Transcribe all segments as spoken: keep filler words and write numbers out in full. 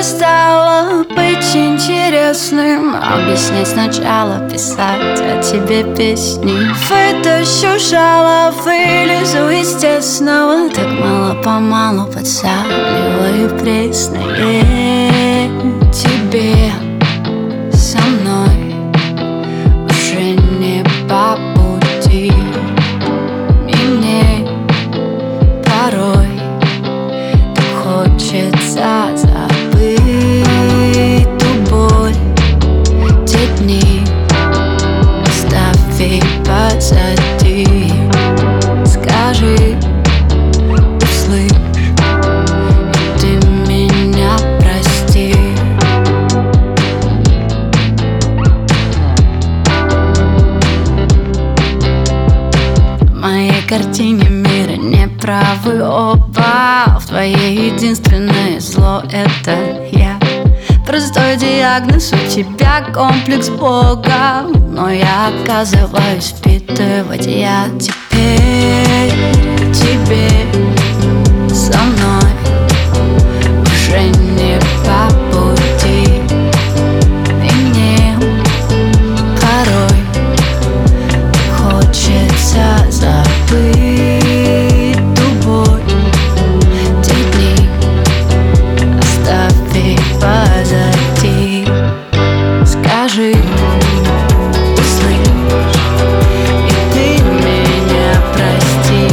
перестало быть интересным объяснять сначала, писать о тебе песни. Вытащу жало, вылезу из тесного. Так мало-помалу подсаливаю пресное. Тебе со мной уже не по пути, и мне порой так хочется забыть ту боль, те дни оставь позади. Скажи, услышь, и ты меня прости. В моей картине мира неправы оба. В твоей единственное зло — это я. Простой диагноз, у тебя комплекс Бога, но я отказываюсь впитывать. Я теперь тебе со мной уже не по пути, и мне порой хочется забыть ту боль, те дни оставь позади. Скажи, услышь, и ты меня прости.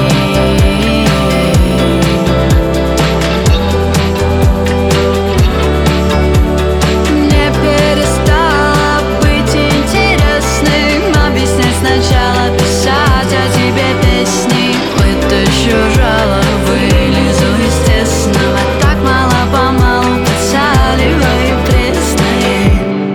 Мне перестало быть интересным объяснять сначала, писать о тебе песни. Вытащу жало, вылезу из тесного. Так мало-помалу подсаливаю пресное.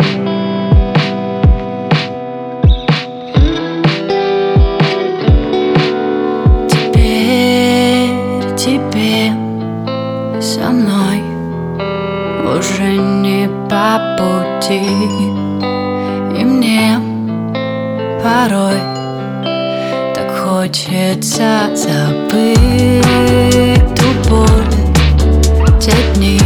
Теперь тебе со мной уже не по пути, и мне порой так хочется забыть ту боль, те дни